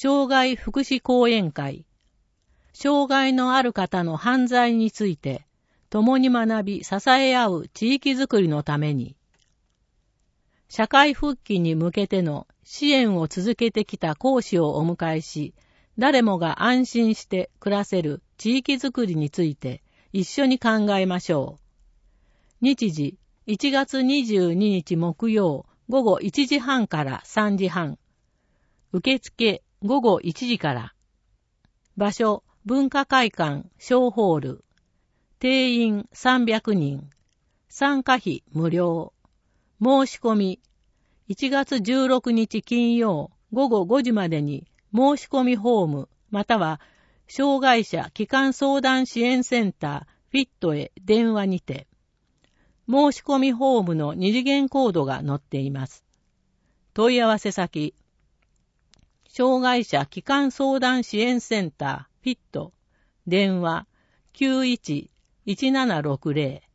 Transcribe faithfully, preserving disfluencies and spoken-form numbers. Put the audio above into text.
障害福祉講演会、障害のある方の犯罪について、共に学び支え合う地域づくりのために、社会復帰に向けての支援を続けてきた講師をお迎えし、誰もが安心して暮らせる地域づくりについて一緒に考えましょう。日時いちがつにじゅうににち木曜午後いちじはんからさんじはん。受付午後いちじから。場所文化会館小ホール。定員さんびゃくにん。参加費無料。申し込みいちがつじゅうろくにち金曜午後ごじまでに申し込みフォームまたは障害者基幹相談支援センターフィットへ電話にて。申し込みフォームの二次元コードが載っています。問い合わせ先障害者基幹相談支援センターフィット電話 きゅういちいちななろくぜろ